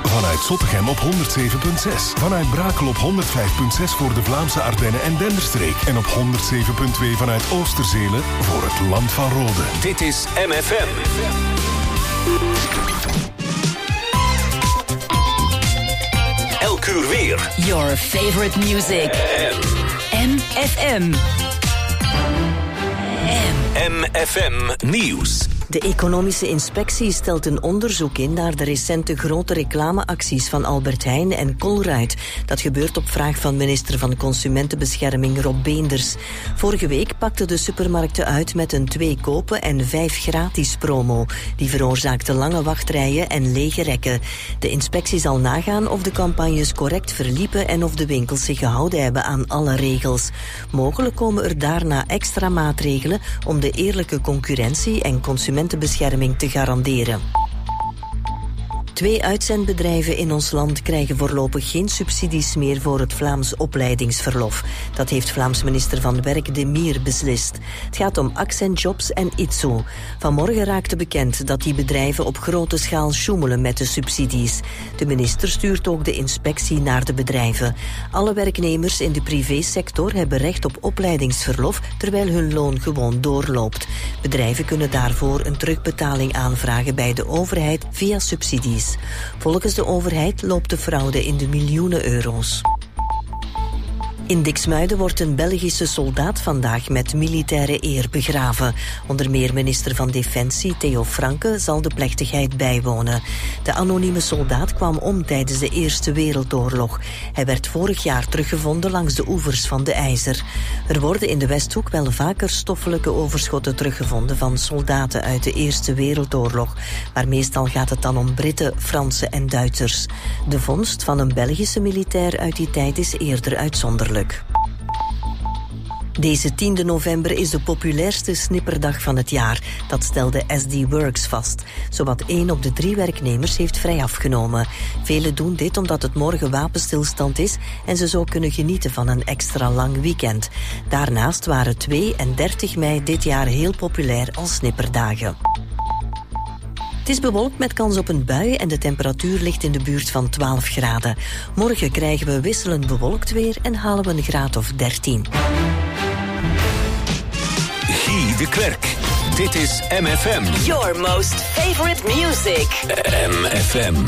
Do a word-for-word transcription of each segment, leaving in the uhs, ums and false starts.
Vanuit Zottegem op honderd zeven komma zes. Vanuit Brakel op honderd vijf komma zes voor de Vlaamse Ardennen en Denderstreek. En op honderd zeven komma twee vanuit Oosterzelen voor het Land van Rode. Dit is M F M. Elk uur weer. Your favorite music. M F M. M F M Nieuws. De Economische Inspectie stelt een onderzoek in naar de recente grote reclameacties van Albert Heijn en Colruyt. Dat gebeurt op vraag van minister van Consumentenbescherming Rob Beenders. Vorige week pakten de supermarkten uit met een twee kopen en vijf gratis promo. Die veroorzaakte lange wachtrijen en lege rekken. De inspectie zal nagaan of de campagnes correct verliepen en of de winkels zich gehouden hebben aan alle regels. Mogelijk komen er daarna extra maatregelen om de eerlijke concurrentie en consumentenbescherming te garanderen. Twee uitzendbedrijven in ons land krijgen voorlopig geen subsidies meer voor het Vlaams opleidingsverlof. Dat heeft Vlaams minister van Werk De Mier beslist. Het gaat om Accent Jobs en Itzo. Vanmorgen raakte bekend dat die bedrijven op grote schaal sjoemelen met de subsidies. De minister stuurt ook de inspectie naar de bedrijven. Alle werknemers in de privésector hebben recht op opleidingsverlof, terwijl hun loon gewoon doorloopt. Bedrijven kunnen daarvoor een terugbetaling aanvragen bij de overheid via subsidies. Volgens de overheid loopt de fraude in de miljoenen euro's. In Diksmuiden wordt een Belgische soldaat vandaag met militaire eer begraven. Onder meer minister van Defensie Theo Franke zal de plechtigheid bijwonen. De anonieme soldaat kwam om tijdens de Eerste Wereldoorlog. Hij werd vorig jaar teruggevonden langs de oevers van de IJzer. Er worden in de Westhoek wel vaker stoffelijke overschotten teruggevonden van soldaten uit de Eerste Wereldoorlog. Maar meestal gaat het dan om Britten, Fransen en Duitsers. De vondst van een Belgische militair uit die tijd is eerder uitzonderlijk. Deze tiende november is de populairste snipperdag van het jaar. Dat stelde S D Works vast. Zowat één op de drie werknemers heeft vrij afgenomen. Velen doen dit omdat het morgen wapenstilstand is en ze zo kunnen genieten van een extra lang weekend. Daarnaast waren twee en dertig mei dit jaar heel populair als snipperdagen. Het is bewolkt met kans op een bui en de temperatuur ligt in de buurt van twaalf graden. Morgen krijgen we wisselend bewolkt weer en halen we een graad of dertien. Guy de Klerk. Dit is M F M. Your most favorite music. M F M.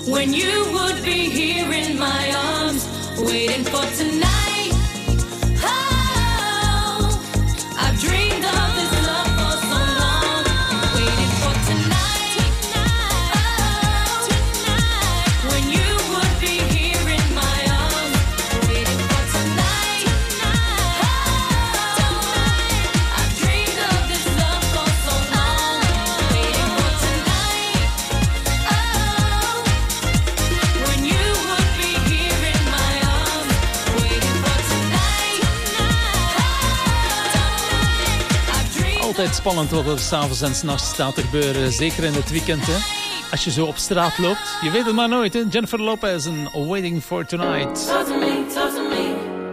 when you would be here in my arms, waiting for tonight. Oh, I've dreamed of this love for so long, waiting for tonight. Oh, when you would be here in my arms, waiting for tonight. Oh, I've dreamed of this love for so long, waiting for tonight. Oh, when you would be here in my arms, waiting for tonight. Altijd spannend wat er s'avonds en s'nachts staat te gebeuren. Zeker in het weekend, hè. Als je zo op straat loopt. Je weet het maar nooit, hè. Jennifer Lopez en Waiting for Tonight. Talk to me, talk to me.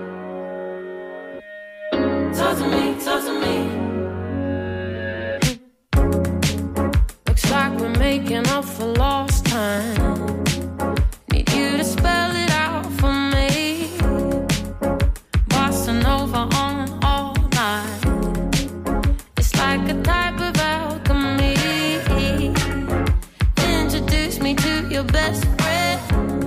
Talk to me, talk to me. Looks like we're making up for lost time. Need you to spell it out for me. Bossa Nova on all night. It's like a type of alchemy. Introduce me to your best friend.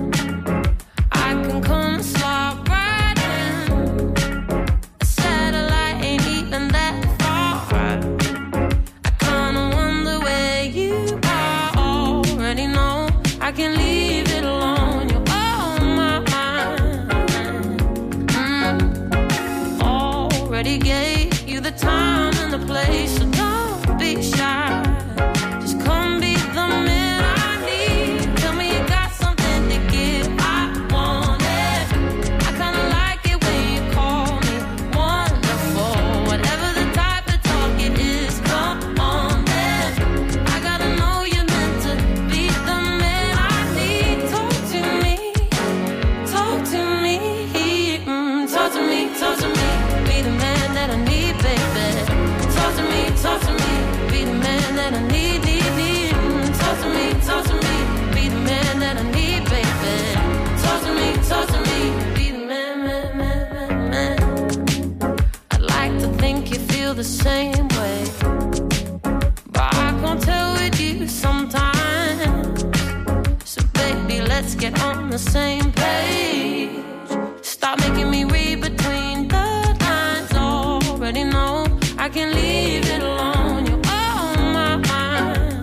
I can come and slide right in. A satellite ain't even that far. I kinda wonder where you are. Already know I can leave it alone. You're on my mind. Mm. Already gave you the time and the place, so don't be shy. Just come be the man I need. Tell me you got something to give. I want it. I kinda like it when you call me wonderful. Whatever the type of talk it is, come on then. I gotta know you're meant to be the man I need. Talk to me, talk to me, mm, talk to me, talk to me. Be the man that I need, baby. Talk to me, talk to me. Be the man that I need, need, need. Mm, talk to me, talk to me. Be the man that I need, baby. Talk to me, talk to me. Be the man, man, man, man, man. I'd like to think you feel the same way, but I can't tell with you sometimes. So baby, let's get on the same page. Stop making me read between the lines. Already know I can leave it alone. You're on my mind.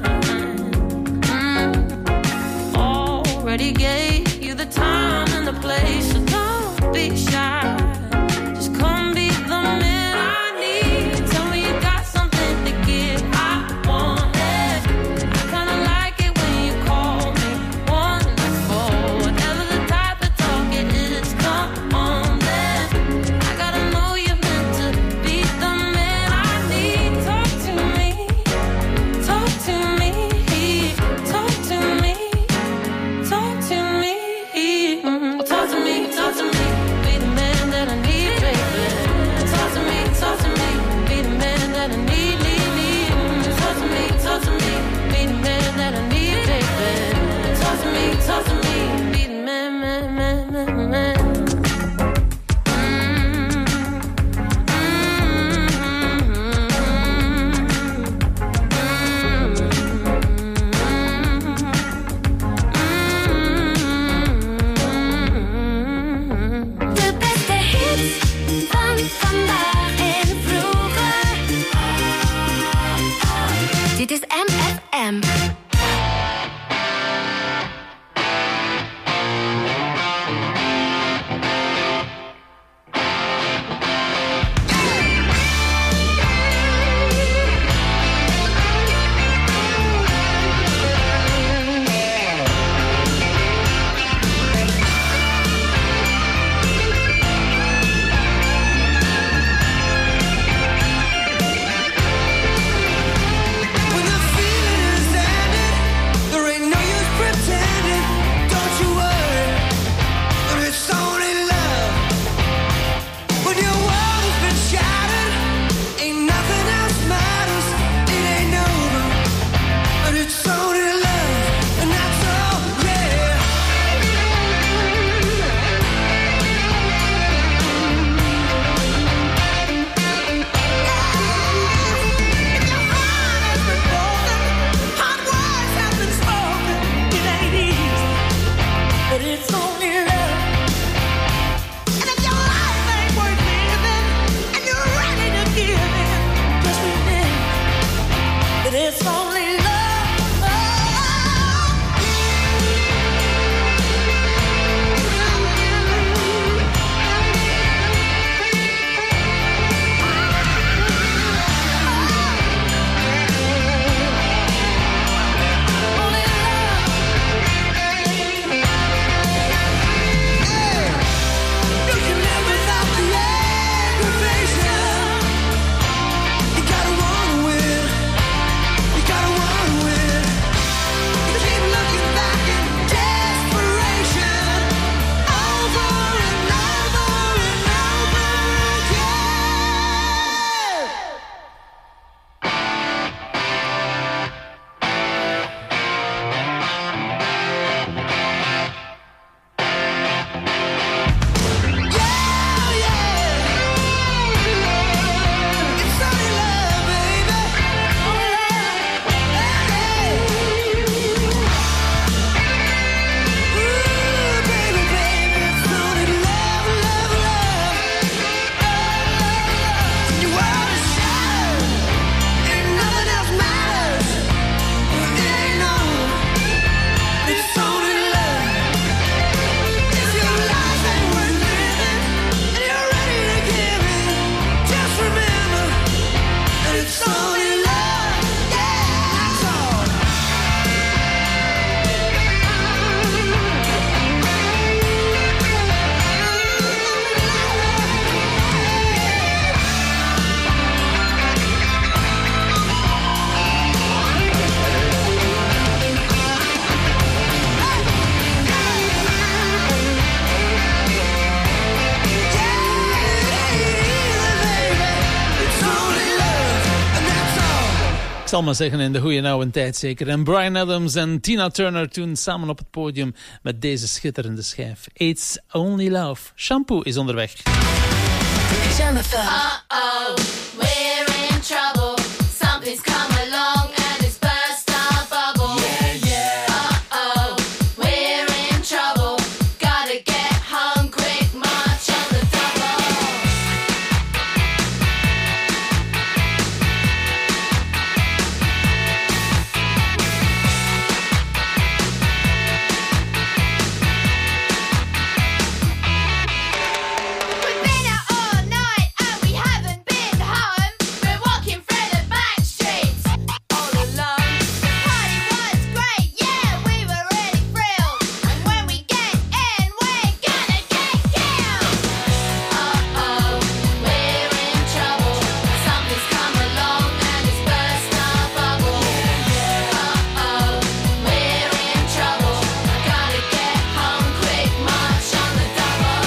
Mm. Already gave you the time and the place, so don't be shy. Just come be the man I need. Tell me you got something to give. I want it. I kinda like it when you call me wonderful. Whatever the type of talk it is, come on then. I gotta know you're meant to be the man I need. Talk to me, talk to me, talk to me, talk to me, mm, talk to me, zal maar zeggen in de goede oude tijd zeker. En Bryan Adams en Tina Turner toen samen op het podium met deze schitterende schijf. It's Only Love. Shampoo is onderweg. Jennifer. Uh-oh, we're in trouble. Something's come along and it's burst our bubble. Yeah, yeah. Uh-oh, we're in trouble. Gotta get home quick, march on the double. We've been out all night and we haven't been home. We're walking through the back streets all alone. The party was great, yeah, we were really thrilled. And when we get in, we're gonna get killed. Uh-oh, we're in trouble. Something's come along and it's burst our bubble. Uh-oh, we're in trouble. Gotta get home quick, march on the double.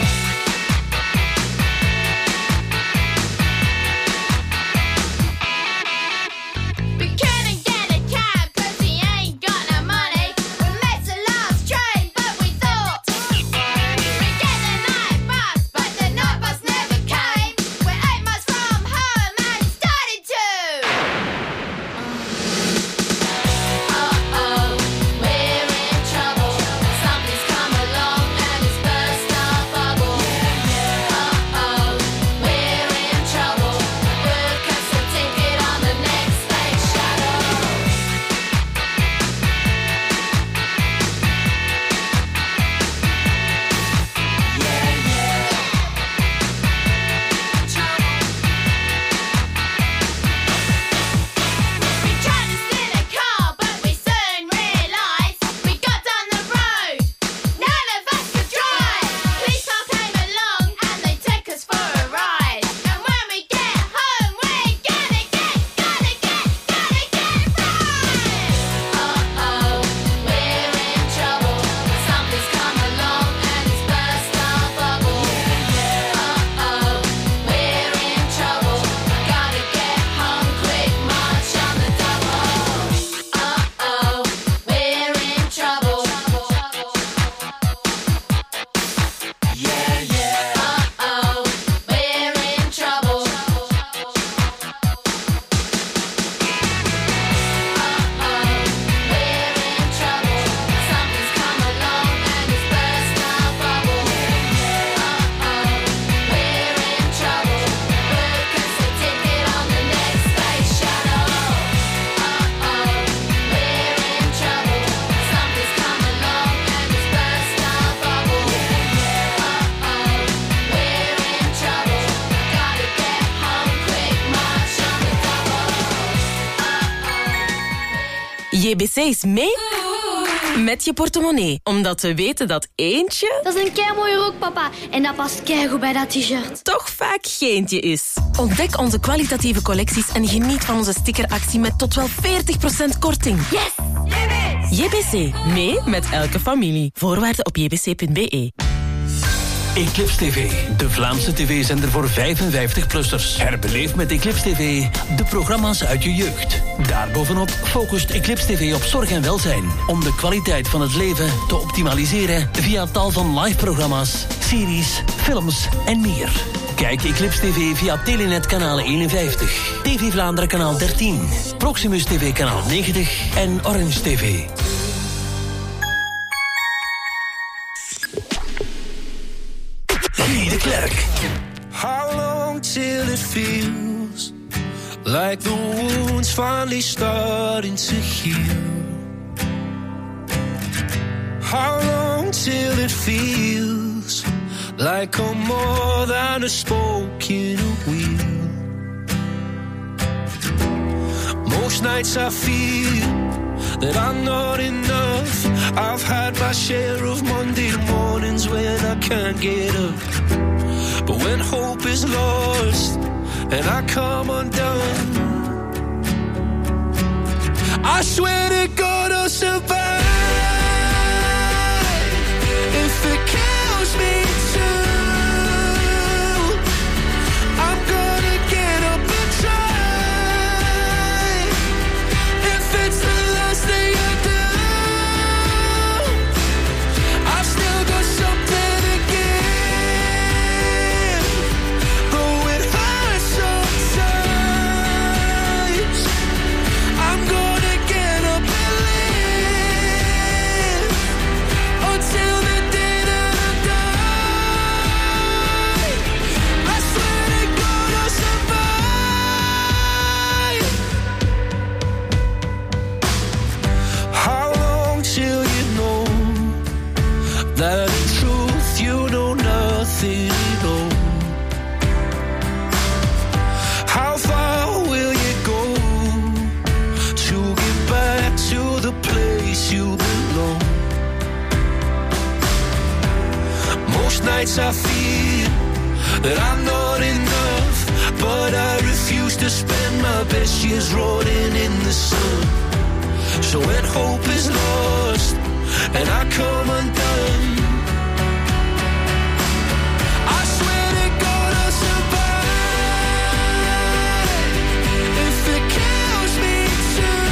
We couldn't get a cab 'cause we ain't got no money. We missed the last train, but we thought we'd get the night bus, but the night bus never came. We're eight miles from home and started to. Uh-oh, we're in trouble. Something's come along and it's burst our bubble. Uh-oh, we're in trouble. Book us a ticket on the next space shuttle. We tried to steal a car, but we soon realised we got on the road. None of us could drive. Police car came along and they took us for a ride. And when we get home, we're gonna get, gonna get, gonna get right. Uh-oh, we're in trouble. Something's come along and it's burst our bubble. Uh-oh, we're in trouble. Gotta get home quick, march on the double. Uh-oh, we're in trouble. Yeah, yeah. Uh-oh, we're in trouble. Uh-oh, we're in trouble. Something's come along and it's burst our bubble. Uh-oh, we're in trouble. Book us a ticket on the next space shuttle. Uh-oh, we're in trouble. Something's come along and it's burst our bubble. Uh-oh, we're in trouble. Gotta get home quick, march on the double. J B C is mee met je portemonnee. Omdat we weten dat eentje Dat is een keimooie rok, papa. En dat past keigoed bij dat t-shirt. toch vaak geentje is. Ontdek onze kwalitatieve collecties en geniet van onze stickeractie met tot wel veertig procent korting. Yes! J B C, mee met elke familie. Voorwaarden op j b c punt b e. Eclipse T V, de Vlaamse tv-zender voor vijfenvijftig-plussers. Herbeleef met Eclipse T V de programma's uit je jeugd. Daarbovenop focust Eclipse T V op zorg en welzijn. Om de kwaliteit van het leven te optimaliseren via tal van live-programma's, series, films en meer. Kijk Eclipse T V via Telenet kanaal eenenvijftig, T V Vlaanderen kanaal dertien, Proximus T V kanaal negentig en Orange T V. Guy de Klerk. How long till it feels like the wound's finally starting to heal? How long till it feels like I'm more than a spoke in a wheel? Most nights I feel that I'm not enough. I've had my share of Monday mornings when I can't get up. But when hope is lost and I come undone, I swear to God I'll survive. If it kills me too, I'm gonna get up and try. place you belong. Most nights I feel that I'm not enough, but I refuse to spend my best years rotting in the sun. So when hope is lost and I come undone, I swear to God I'll survive. If it kills me too,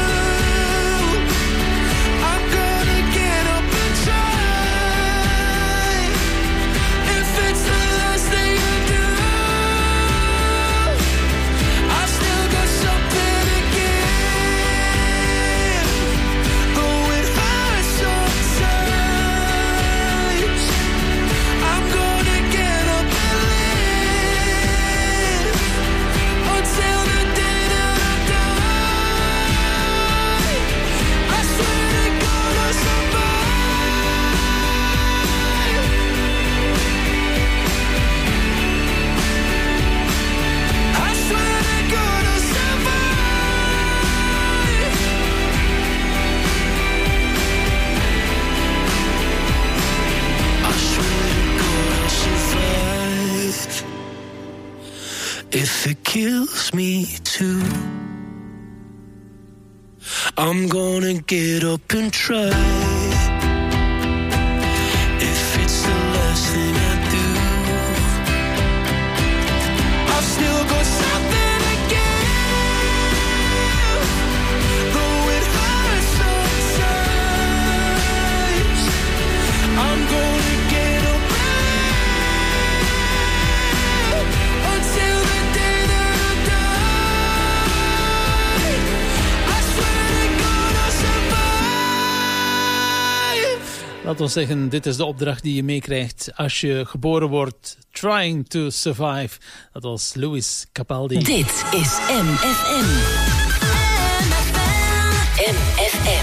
I'm gonna get up and try. If it's the last thing I do, I still got something to give. Though it hurts sometimes, I'm gonna get up and live until the day that I die. I swear to God I'll survive. I swear to God I'll survive. I swear to God I'll survive. If it kills me too, I'm gonna get up and try. If it's the last thing I do, I've still got something to give. Though it hurts sometimes, I'm gonna get up and live until the day that I die. I swear to God I'll survive. Laat ons zeggen, dit is de opdracht die je meekrijgt als je geboren wordt. Trying to survive. Dat was Louis Capaldi. Dit is M F M. M F M.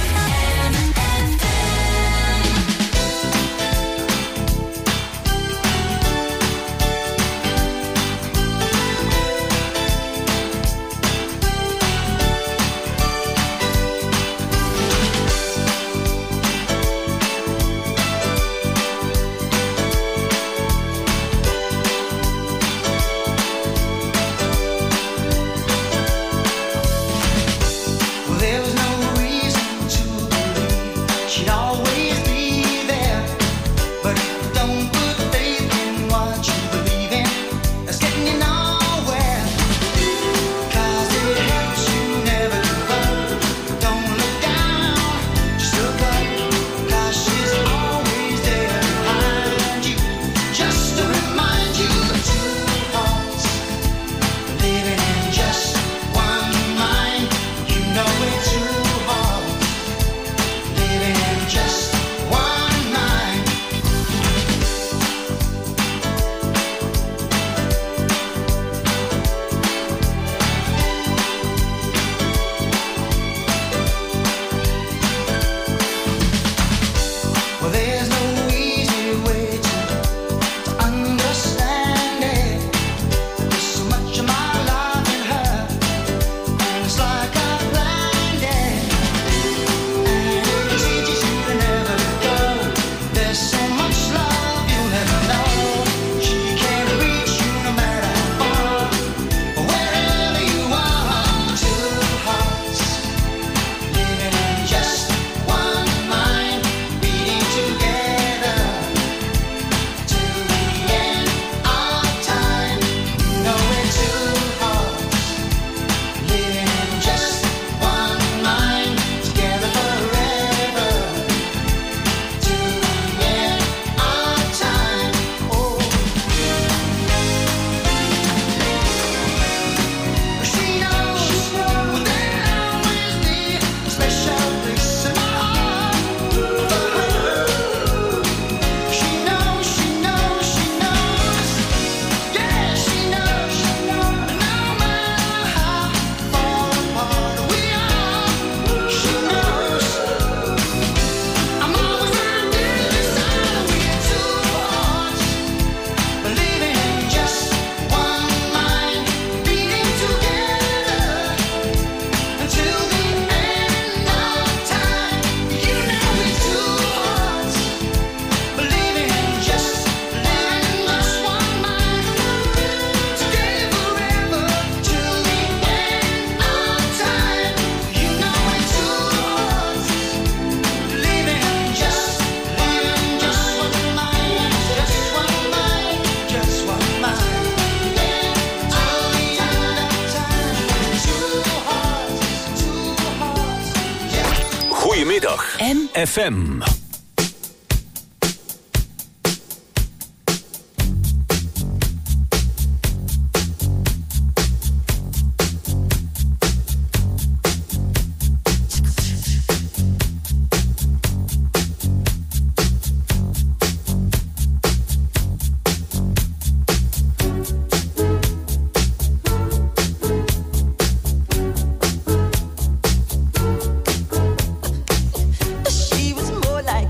Goedemiddag. M F M. She was more like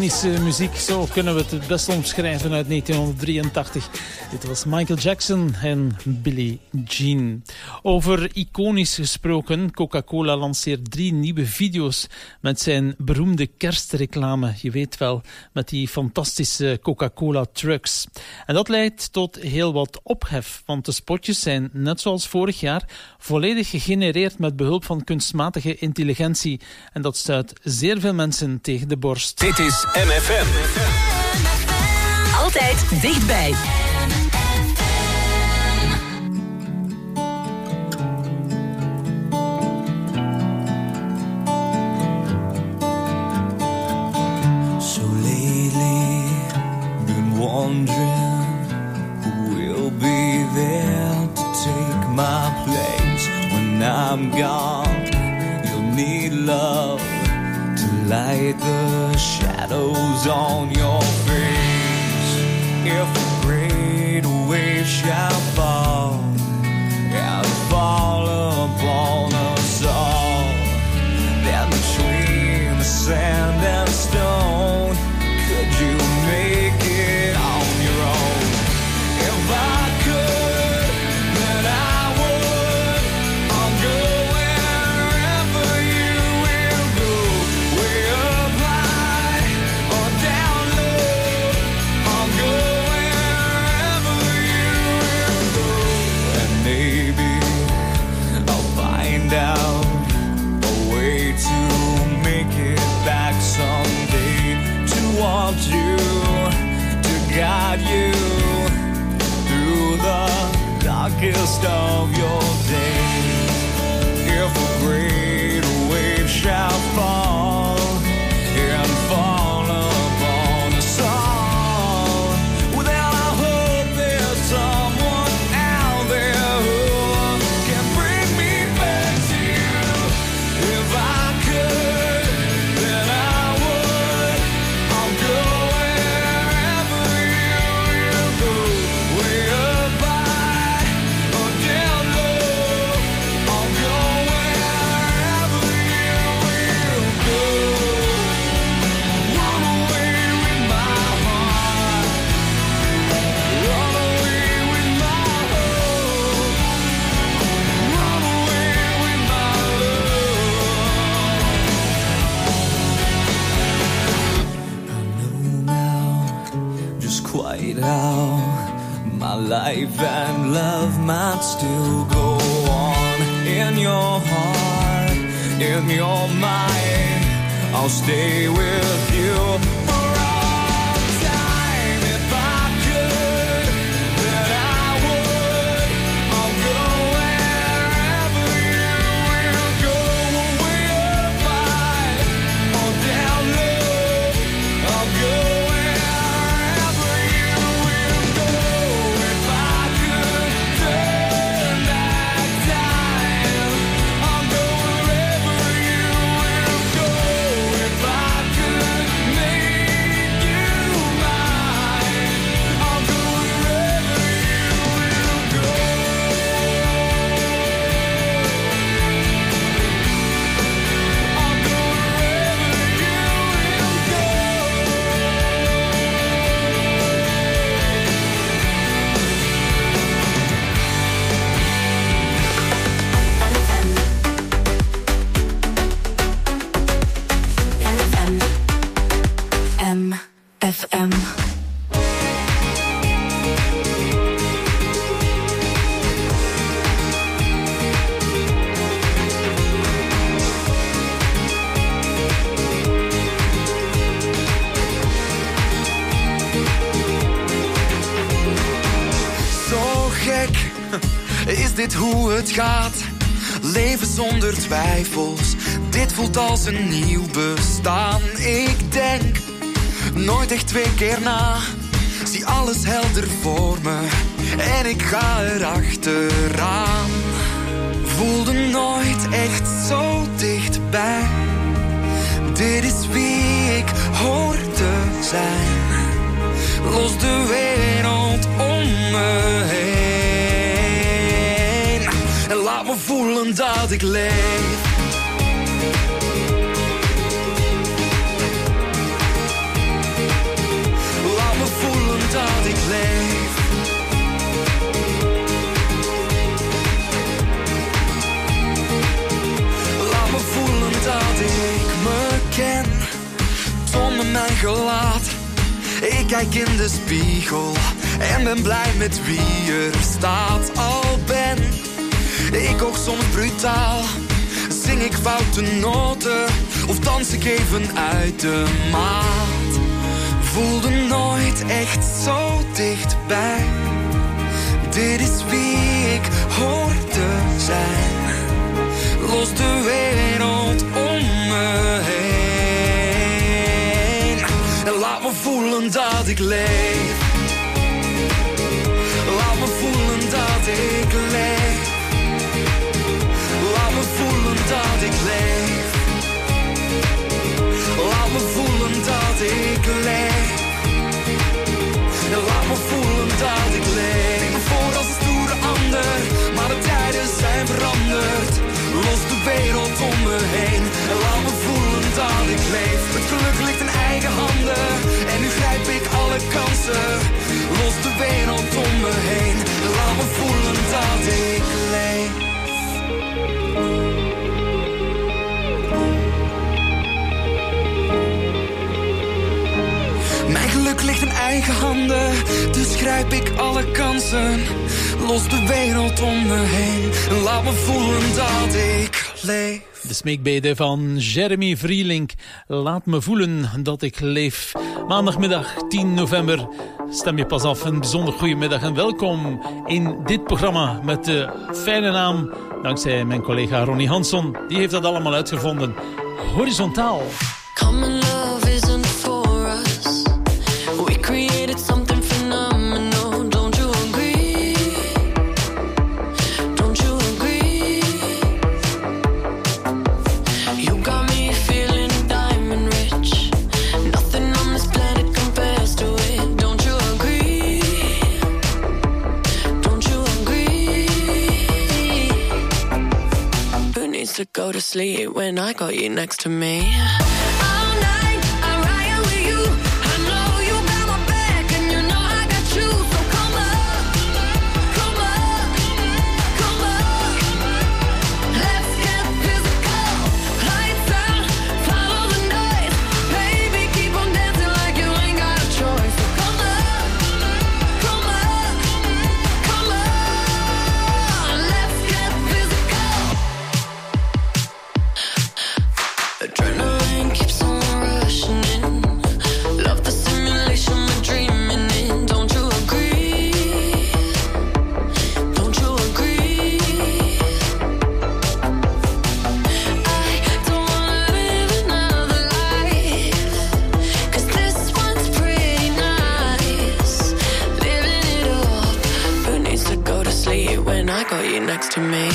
iconische muziek, zo kunnen we het het best omschrijven, uit negentienhonderddrieëntachtig. Dit was Michael Jackson en Billie Jean. Over iconisch gesproken, Coca-Cola lanceert drie nieuwe video's met zijn beroemde kerstreclame. Je weet wel, met die fantastische Coca-Cola trucks. En dat leidt tot heel wat ophef, want de spotjes zijn, net zoals vorig jaar, volledig gegenereerd met behulp van kunstmatige intelligentie. En dat stuit zeer veel mensen tegen de borst. Dit is M F M. Altijd dichtbij. So lately, been wondering who will be there to take my place when I'm gone. You'll need love to light the shadows on your face. If a great wave shall fall and fall upon us all, then between the sand and stone, could you make it on your own? If I could, then I would. I'll go wherever you will go, way up high or down low. I'll go wherever you will go, and maybe I'll find out a way to make it back someday, to want you, to guide you through the darkest of your days. If a great wave shall fall and fall upon us all, well, then I hope there's someone out there who can bring me back to you. If I could, then I would. I'll go wherever you will go, way up high or down low. I'll go wherever you will go. Run away with my heart, run away with my hope, run away with my love. I know now just quite how my life and love might still go on. In your heart, in your mind, I'll stay with you for all time. If I could, then I would. I'll go wherever you will go, way up high or down low. I'll go wherever you will go. If I could turn back time, I'll go wherever you will go. If I could make you mine, I'll go wherever you will go. I'll go wherever you will go. M F M. Zo gek, is dit hoe het gaat? Leven zonder twijfels, dit voelt als een nieuw bestaan. Ik denk nooit echt twee keer na, zie alles helder voor me en ik ga erachteraan. Voelde nooit echt zo dichtbij, dit is wie ik hoor te zijn. Los de wereld om me heen en laat me voelen dat ik leef. dat ik leef. Laat me voelen dat ik me ken. Toon me mijn gelaat. Ik kijk in de spiegel en ben blij met wie er staat. Al ben ik ook soms brutaal, zing ik foute noten of dans ik even uit de maat. Voelde nooit echt zo dichtbij. Dit is wie ik hoor te zijn. Los de wereld om me heen en laat me voelen dat ik leef. Laat me voelen dat ik leef. Laat me voelen dat ik leef. Laat me voelen dat ik leef. En laat me voelen dat ik leef. Ik ben voor als een stoere ander, maar de tijden zijn veranderd. Los de wereld om me heen. En laat me voelen dat ik leef. Het geluk ligt in eigen handen. En nu grijp ik alle kansen. Los de wereld om me heen. En laat me voelen dat ik leef. Mijn geluk ligt in eigen handen, dus grijp ik alle kansen. Los de wereld om me heen en laat me voelen dat ik leef. De smeekbede van Jeremy Vrielink. Laat me voelen dat ik leef. Maandagmiddag tien november stem je pas af. Een bijzonder goede middag en welkom in dit programma met de fijne naam, dankzij mijn collega Ronnie Hansson. Die heeft dat allemaal uitgevonden. Horizontaal. Common love isn't for us. We created something phenomenal. Don't you agree? Don't you agree? You got me feeling diamond rich. Nothing on this planet compares to it. Don't you agree? Don't you agree? Who needs to go to sleep when I got you next to me? Next to me.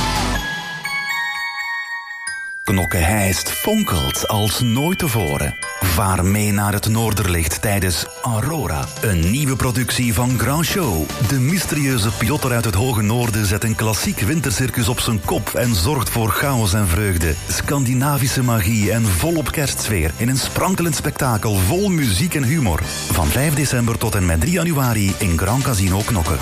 Knokke Heist fonkelt als nooit tevoren. Vaar mee naar het Noorderlicht tijdens Aurora. Een nieuwe productie van Grand Show. De mysterieuze pilotter uit het hoge noorden zet een klassiek wintercircus op zijn kop en zorgt voor chaos en vreugde. Scandinavische magie en volop kerstsfeer in een sprankelend spektakel vol muziek en humor. Van vijf december tot en met drie januari in Grand Casino Knokke.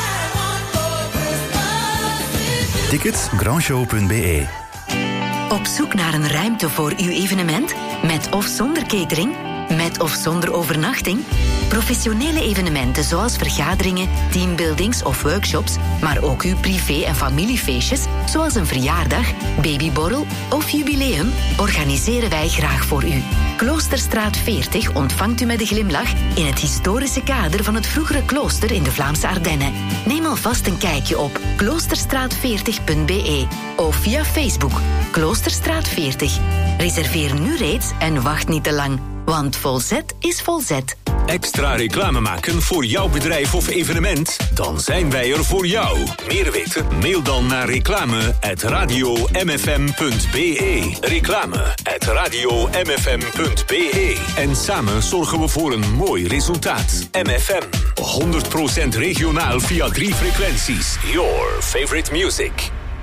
Tickets grandshow punt b e. Op zoek naar een ruimte voor uw evenement? Met of zonder catering? Met of zonder overnachting? Professionele evenementen zoals vergaderingen, teambuildings of workshops, maar ook uw privé- en familiefeestjes, zoals een verjaardag, babyborrel of jubileum, organiseren wij graag voor u. Kloosterstraat veertig ontvangt u met een glimlach in het historische kader van het vroegere klooster in de Vlaamse Ardennen. Neem alvast een kijkje op kloosterstraat veertig punt b e of via Facebook Kloosterstraat veertig. Reserveer nu reeds en wacht niet te lang, want volzet is volzet. Extra reclame maken voor jouw bedrijf of evenement? Dan zijn wij er voor jou. Meer weten? Mail dan naar reclame at radio m f m punt b e. Reclame at radio m f m punt b e. En samen zorgen we voor een mooi resultaat. M F M. honderd procent regionaal via drie frequenties. Your favorite music.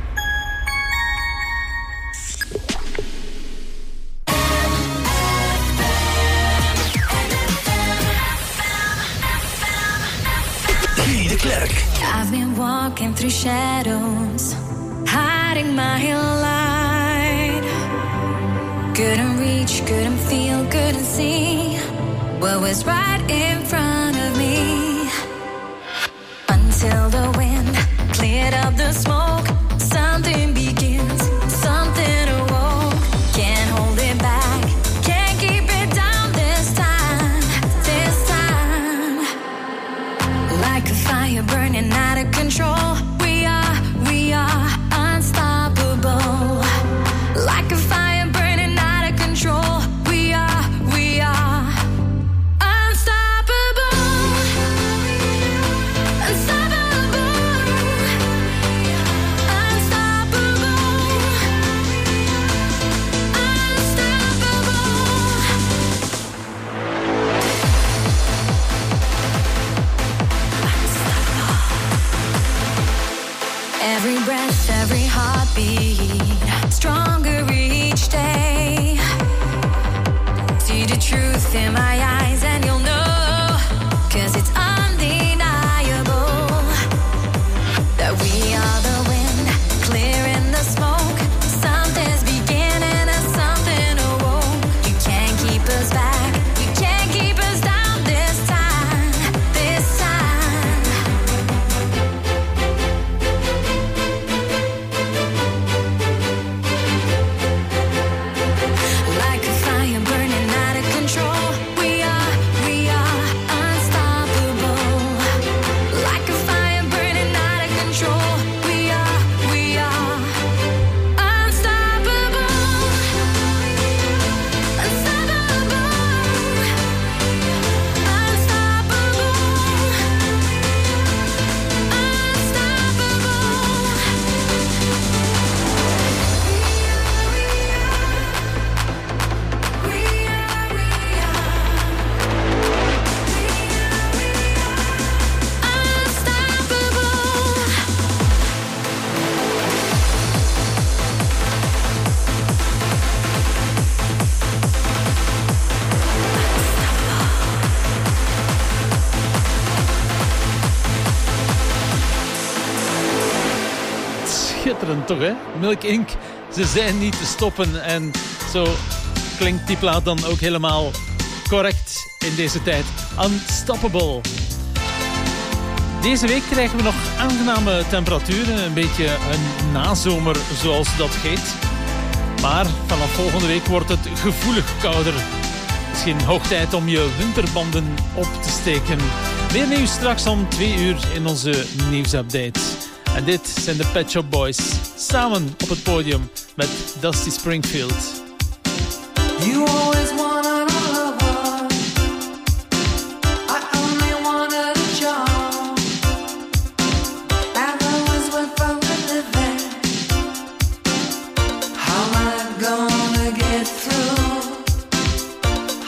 I've been walking through shadows, hiding my light. Couldn't reach, couldn't feel, couldn't see what was right in front of me. Until the wind cleared up the smoke, something begins, something awoke. Can't hold it back, can't keep it down this time, this time. Like a fire burning out of control, we are, we are unstoppable. Like a fire burning out of control, we are, we are unstoppable. Unstoppable. Unstoppable. Every breath, every heartbeat, stronger each day. See the truth in my eyes and you'll know, 'cause it's undeniable that we are the wind, clearing the smoke. Something's beginning and something awoke. You can't keep us back, you can't keep us down this time, this time. Like a fire burning out of control, we are, we are unstoppable. Like a fire burning out of control, we are, we are unstoppable. Unstoppable. Schitterend toch, hè? Milk Inc. Ze zijn niet te stoppen. En zo klinkt die plaat dan ook helemaal correct in deze tijd. Unstoppable. Deze week krijgen we nog aangename temperaturen. Een beetje een nazomer, zoals dat heet. Maar vanaf volgende week wordt het gevoelig kouder. Misschien hoog tijd om je winterbanden op te steken. Meer nieuws straks om twee uur in onze nieuwsupdate. En dit zijn de Pet Shop Boys. Samen op het podium met Dusty Springfield. You always wanted a lover, I only wanted a job, and I was went from the living. How am I gonna get through?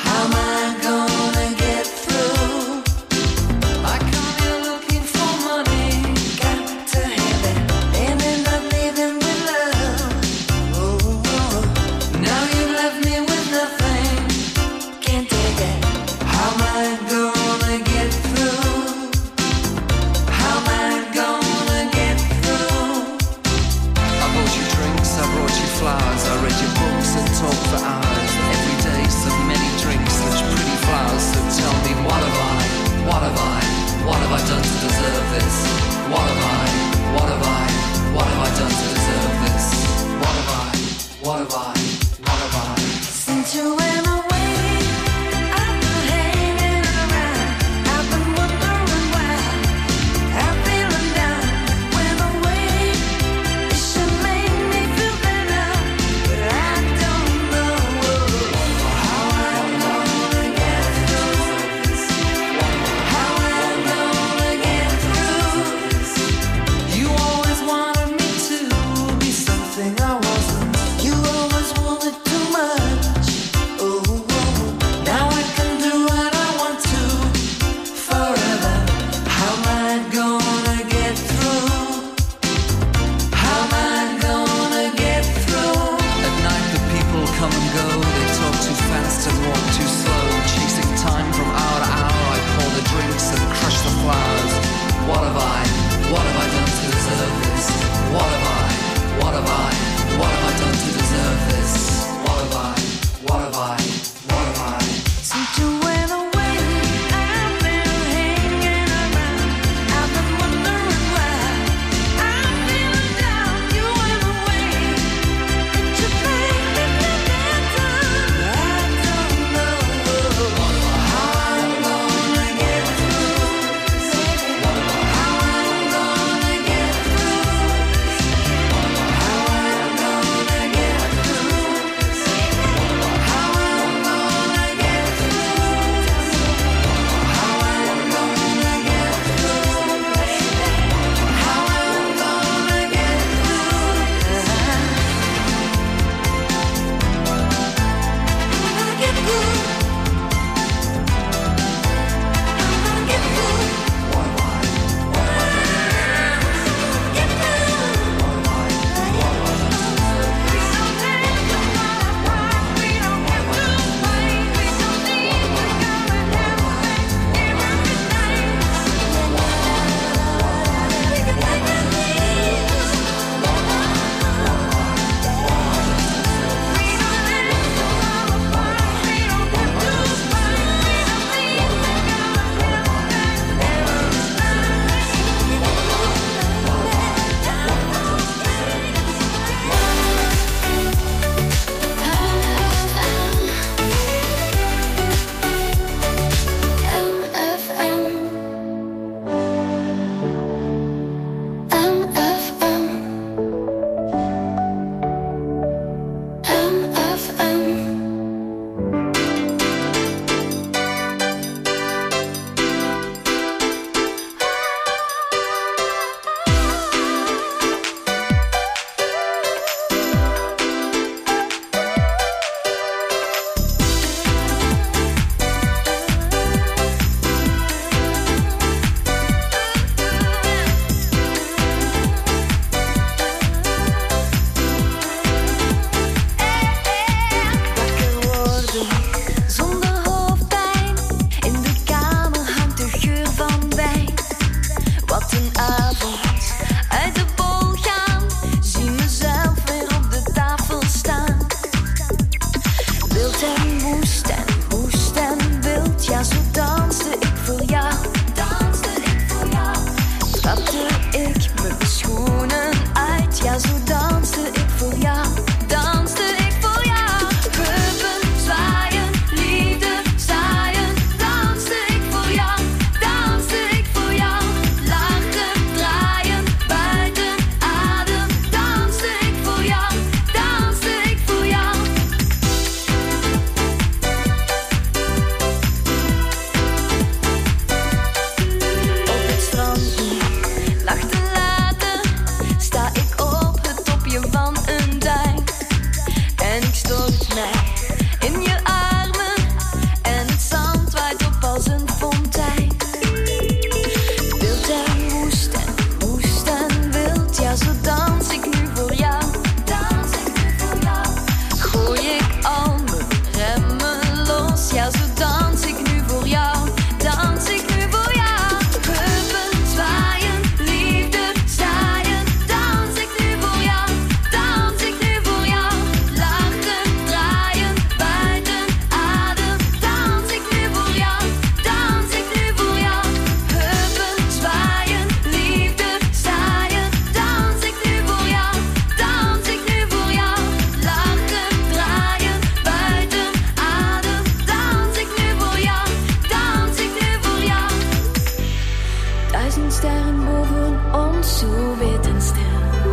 sterren boven ons zo weten stil.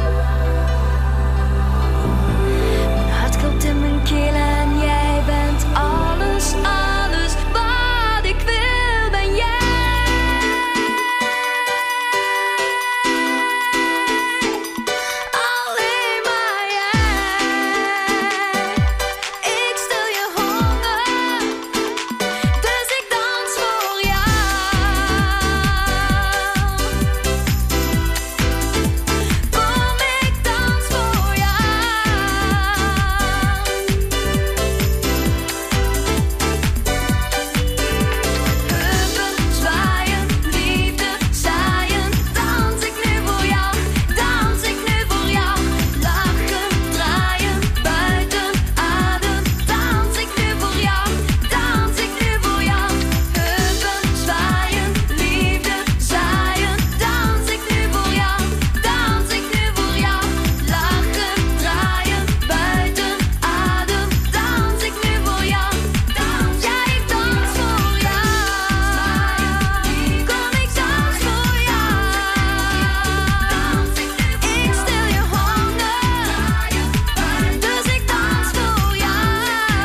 Mijn hart klopt in mijn keel en jij bent alles, alles wat ik wil, ben jij. Alleen maar jij. Ik stil je honger, dus ik dans voor jou. Kom, ik dans voor jou. Heupen zwaaien, liefde zaaien, dans ik nu voor jou, dans ik nu voor jou. Lachen, draaien, buiten adem, dans ik nu voor jou, dans ik nu voor jou. Heupen zwaaien, liefde zaaien, dans ik nu voor jou, dans ik nu voor jou. Lachen, draaien, buiten adem, dans ik nu voor jou. Dans, ja, ik dans voor jou. Kom, ik dans voor jou. Ik stil je honger, dus ik dans voor jou.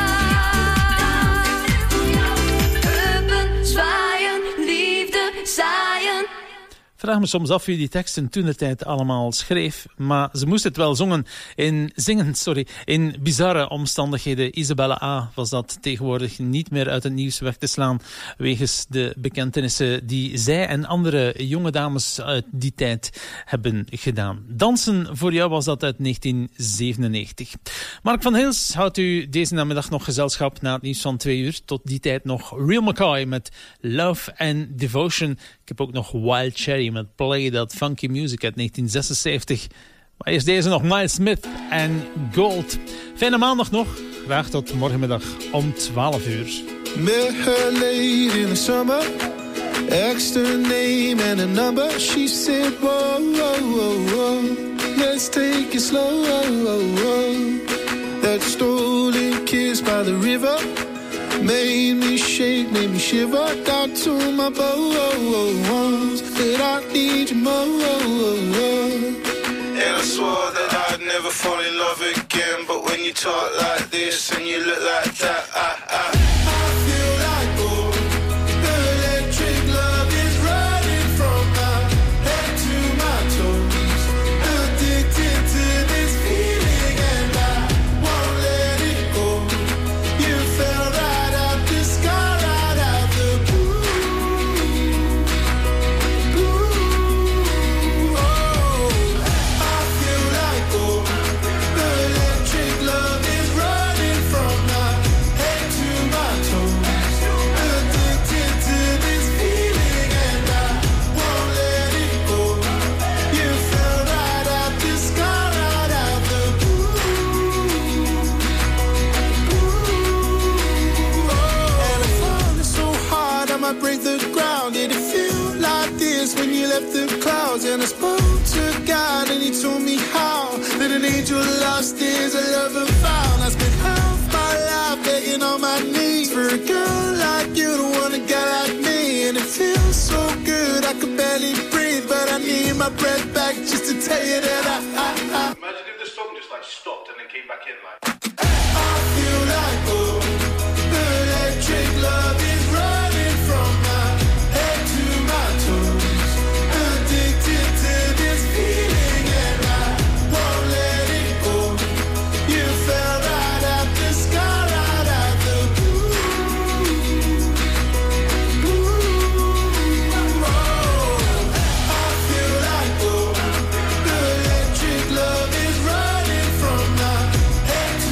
Heupen zwaaien, liefde zaaien. Vraag me soms af wie die teksten toentertijd allemaal schreef, maar ze moest het wel zongen in, zingen sorry, in bizarre omstandigheden. Isabella A. was dat tegenwoordig niet meer uit het nieuws weg te slaan wegens de bekentenissen die zij en andere jonge dames uit die tijd hebben gedaan. Dansen voor jou was dat uit negentien zevenennegentig. Mark van Hils houdt u deze namiddag nog gezelschap na het nieuws van twee uur. Tot die tijd nog Real McCoy met Love and Devotion. Ik heb ook nog Wild Cherry met Play That Funky Music uit negentien zesenzeventig. Maar eerst deze nog Miles Smith en Gold. Fijne maandag nog. Graag tot morgenmiddag om twaalf uur. Met her late in the summer, asked her name and a number. She said, whoa, whoa, whoa, whoa, let's take it slow. Whoa, whoa. That stolen kiss by the river made me shake, made me shiver. Down to my bones that I need you more. And I swore that I'd never fall in love again, but when you talk like this and you look like that, I, I, I feel like gold. The electric love is running from my head to my toes. Addicted to this feeling and I won't let it go. You fell right out the sky, right out the blue, blue. Oh, I feel like gold. The electric love is running from my head to my toes. Addicted to this feeling and I won't let it go. You fell right out the sky, right out the blue, blue. And I'm falling so hard I might break the ground. Did it feel like this when you left the clouds? And I spoke to God and he told me how that an angel lost is a lover found. I spent half my life begging on my knees for a girl like you to want a guy like me. And it feels so good I could barely breathe, but I need my breath back just to tell you that I, I, I Imagine if the song just like stopped and then came back in like. I feel like gold. The electric love is running from my head to my toes. Addicted to this feeling and I won't let it go. You fell right out the sky, right out the blue, blue. Oh, I feel like gold. The electric love is running from my head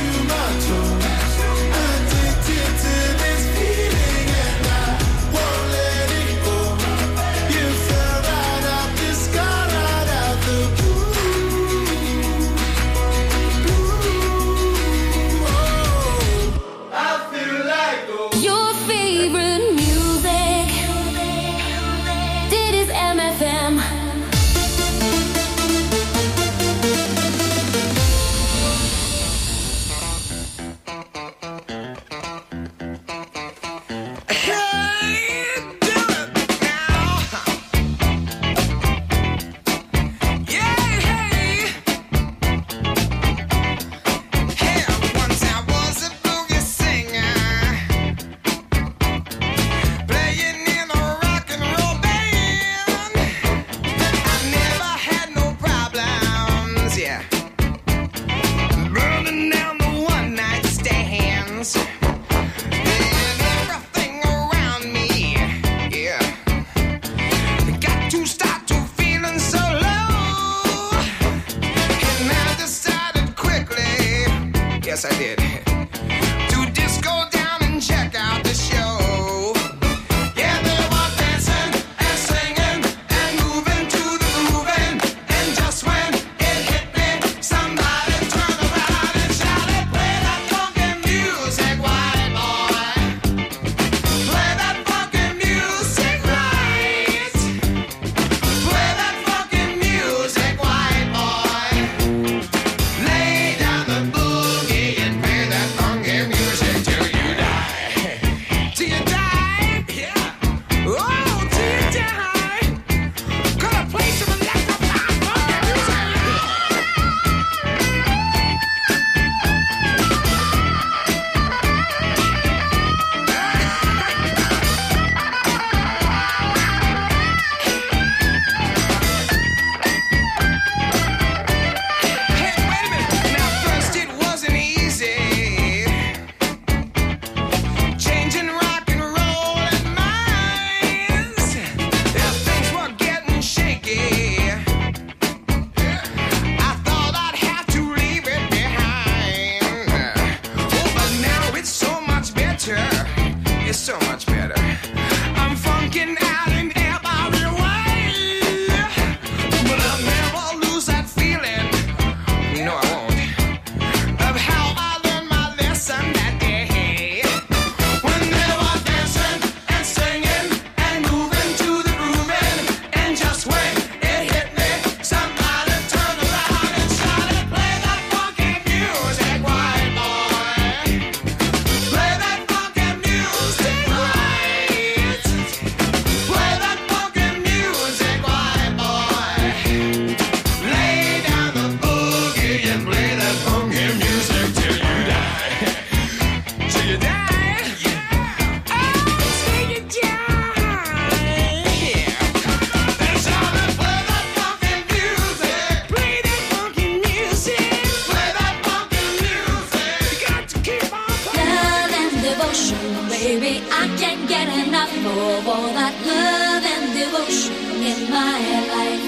in my life.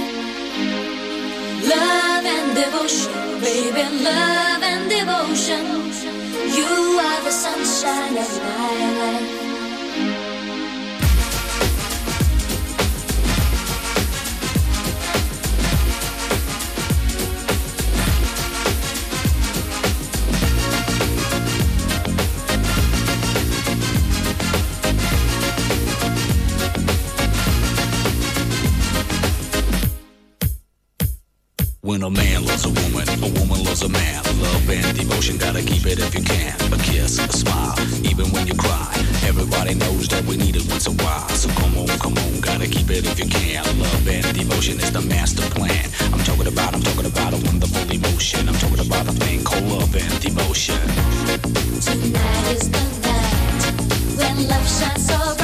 Love and devotion, baby, love and devotion. You are the sunshine of my life. When a man loves a woman, a woman loves a man. Love and devotion, gotta keep it if you can. A kiss, a smile, even when you cry. Everybody knows that we need it once in a while. So come on, come on, gotta keep it if you can. Love and devotion is the master plan. I'm talking about, I'm talking about a wonderful emotion. I'm talking about a thing called love and devotion. Tonight is the night when love shines so bright.